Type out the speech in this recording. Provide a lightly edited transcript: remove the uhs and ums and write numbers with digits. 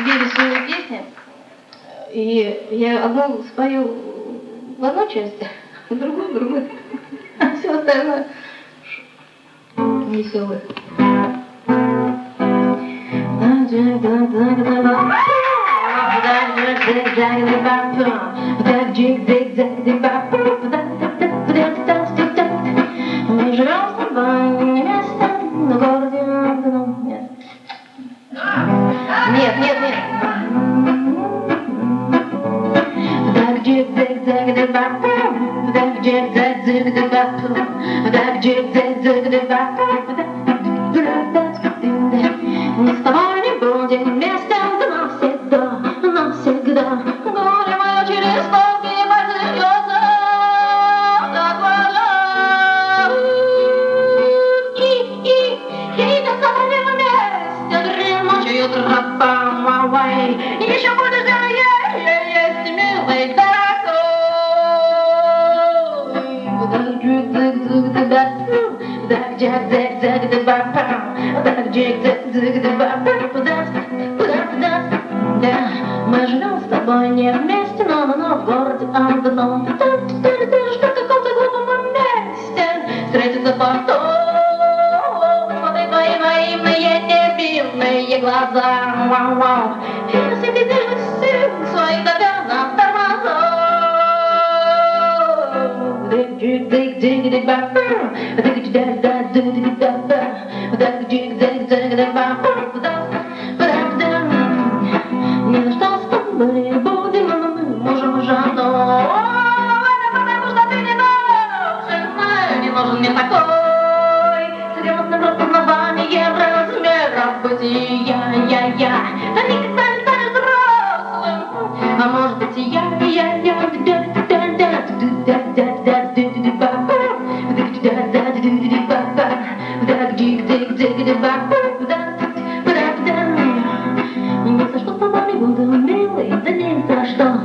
две веселые песни, и я одну спою в одну часть, а другую в другую. А все остальное веселое. Мы живем с тобой не место, но городе нет. Нет, нет, нет. Мы с тобой не будем вместе навсегда, навсегда. Горе мое через тонкие пальцы льется до глаза. И до самого вместе дремучую тропа. Еще будешь есть, милый, дорогой. Мы живем с тобой не вместе, но в городе одном. Что в каком-то глупом месте встретится потом. Смотри твои наивные, невинные глаза. И среди сил своих давят на тормоза. Ни за что с тобой не будем, мы можем уже, но потому что ты не нужен, не нужен мне такой с грамотным распознаванием размеров бытия. Да никогда не станешь взрослым, а может быть и я. Ни за что с тобой не буду, милый, да ни за что.